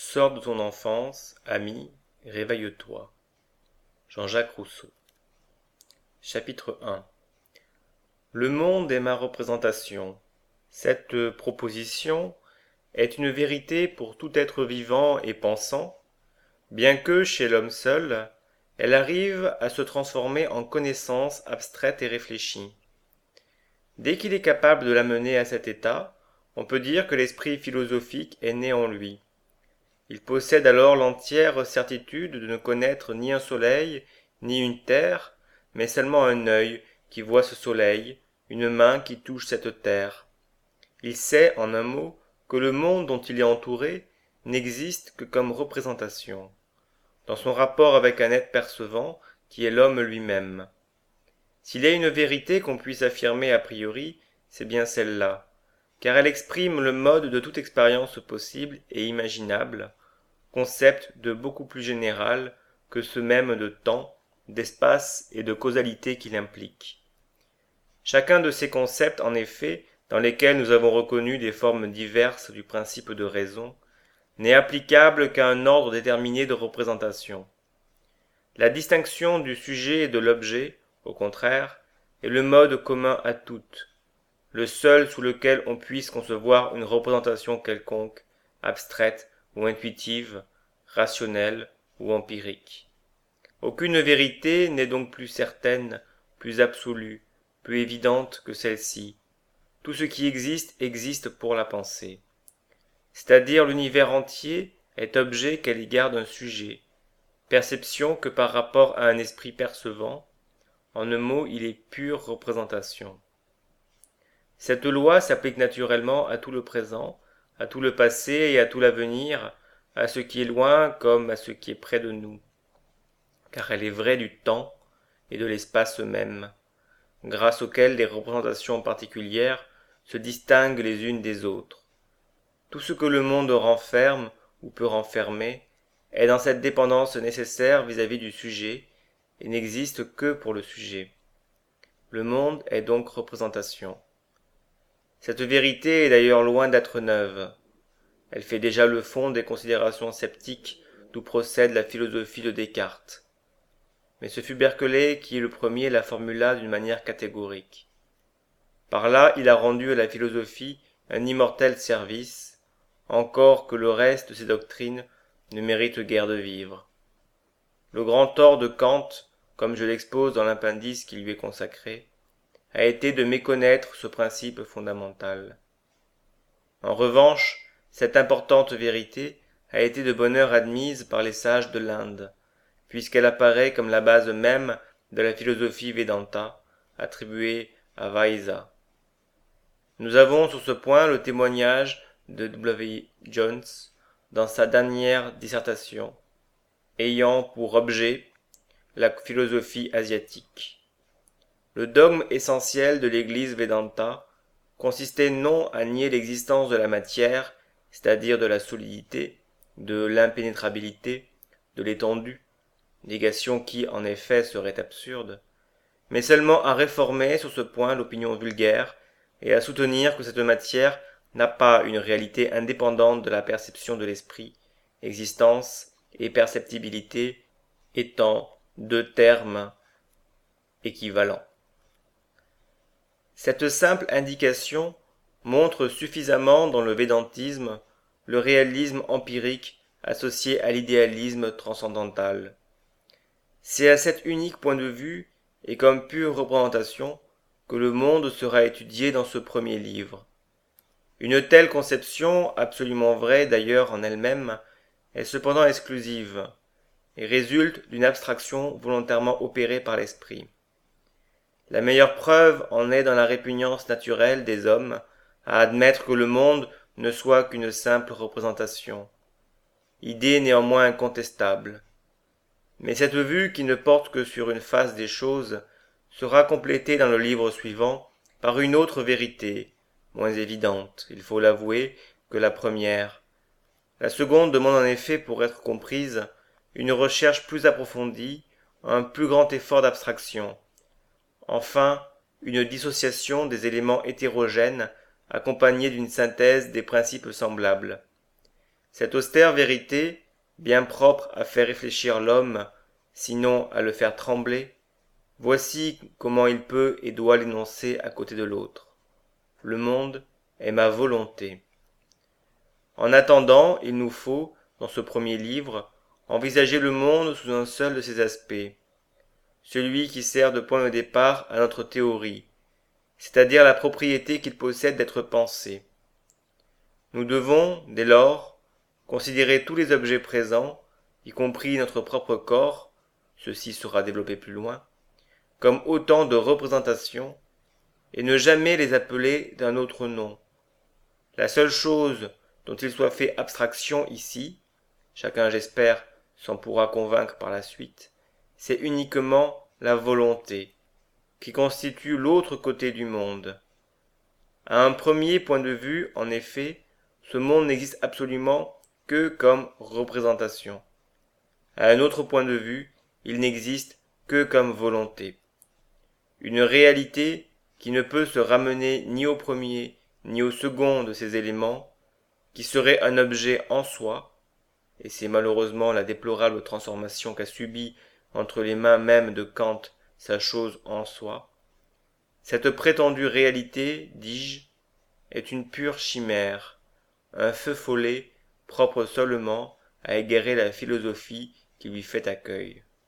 Sors de ton enfance, ami, réveille-toi. Jean-Jacques Rousseau. Chapitre 1. Le monde est ma représentation. Cette proposition est une vérité pour tout être vivant et pensant, bien que, chez l'homme seul, elle arrive à se transformer en connaissance abstraite et réfléchie. Dès qu'il est capable de l'amener à cet état, on peut dire que l'esprit philosophique est né en lui. Il possède alors l'entière certitude de ne connaître ni un soleil, ni une terre, mais seulement un œil qui voit ce soleil, une main qui touche cette terre. Il sait, en un mot, que le monde dont il est entouré n'existe que comme représentation, dans son rapport avec un être percevant qui est l'homme lui-même. S'il y a une vérité qu'on puisse affirmer a priori, c'est bien celle-là, car elle exprime le mode de toute expérience possible et imaginable, concept de beaucoup plus général que ceux même de temps, d'espace et de causalité qu'il implique. Chacun de ces concepts, en effet, dans lesquels nous avons reconnu des formes diverses du principe de raison, n'est applicable qu'à un ordre déterminé de représentation. La distinction du sujet et de l'objet, au contraire, est le mode commun à toutes, le seul sous lequel on puisse concevoir une représentation quelconque, abstraite ou intuitive, rationnelle ou empirique. Aucune vérité n'est donc plus certaine, plus absolue, plus évidente que celle-ci. Tout ce qui existe pour la pensée. C'est-à-dire l'univers entier est objet qu'à l'égard d'un sujet, perception que par rapport à un esprit percevant, en un mot il est pure représentation. Cette loi s'applique naturellement à tout le présent, à tout le passé et à tout l'avenir, à ce qui est loin comme à ce qui est près de nous, car elle est vraie du temps et de l'espace même, grâce auxquels les représentations particulières se distinguent les unes des autres. Tout ce que le monde renferme ou peut renfermer est dans cette dépendance nécessaire vis-à-vis du sujet et n'existe que pour le sujet. Le monde est donc représentation. Cette vérité est d'ailleurs loin d'être neuve. Elle fait déjà le fond des considérations sceptiques d'où procède la philosophie de Descartes. Mais ce fut Berkeley qui le premier la formula d'une manière catégorique. Par là, il a rendu à la philosophie un immortel service, encore que le reste de ses doctrines ne mérite guère de vivre. Le grand tort de Kant, comme je l'expose dans l'appendice qui lui est consacré, a été de méconnaître ce principe fondamental. En revanche, cette importante vérité a été de bonne heure admise par les sages de l'Inde, puisqu'elle apparaît comme la base même de la philosophie Vedanta, attribuée à Vaisa. Nous avons sur ce point le témoignage de W. Jones dans sa dernière dissertation, ayant pour objet la philosophie asiatique. Le dogme essentiel de l'Église Vedanta consistait non à nier l'existence de la matière, c'est-à-dire de la solidité, de l'impénétrabilité, de l'étendue, négation qui, en effet, serait absurde, mais seulement à réformer sur ce point l'opinion vulgaire et à soutenir que cette matière n'a pas une réalité indépendante de la perception de l'esprit, existence et perceptibilité étant deux termes équivalents. Cette simple indication montre suffisamment dans le védantisme le réalisme empirique associé à l'idéalisme transcendantal. C'est à cet unique point de vue et comme pure représentation que le monde sera étudié dans ce premier livre. Une telle conception, absolument vraie d'ailleurs en elle-même, est cependant exclusive et résulte d'une abstraction volontairement opérée par l'esprit. La meilleure preuve en est dans la répugnance naturelle des hommes à admettre que le monde ne soit qu'une simple représentation, idée néanmoins incontestable. Mais cette vue qui ne porte que sur une face des choses sera complétée dans le livre suivant par une autre vérité, moins évidente, il faut l'avouer, que la première. La seconde demande en effet, pour être comprise, une recherche plus approfondie, un plus grand effort d'abstraction. Enfin, une dissociation des éléments hétérogènes accompagnée d'une synthèse des principes semblables. Cette austère vérité, bien propre à faire réfléchir l'homme, sinon à le faire trembler, voici comment il peut et doit l'énoncer à côté de l'autre. Le monde est ma volonté. En attendant, il nous faut, dans ce premier livre, envisager le monde sous un seul de ses aspects, celui qui sert de point de départ à notre théorie, c'est-à-dire la propriété qu'il possède d'être pensé. Nous devons, dès lors, considérer tous les objets présents, y compris notre propre corps, ceci sera développé plus loin, comme autant de représentations, et ne jamais les appeler d'un autre nom. La seule chose dont il soit fait abstraction ici, chacun j'espère s'en pourra convaincre par la suite, c'est uniquement la volonté, qui constitue l'autre côté du monde. À un premier point de vue, en effet, ce monde n'existe absolument que comme représentation. À un autre point de vue, il n'existe que comme volonté. Une réalité qui ne peut se ramener ni au premier ni au second de ces éléments, qui serait un objet en soi, et c'est malheureusement la déplorable transformation qu'a subie entre les mains mêmes de Kant sa chose en soi. Cette prétendue réalité, dis-je, est une pure chimère, un feu follet propre seulement à égarer la philosophie qui lui fait accueil.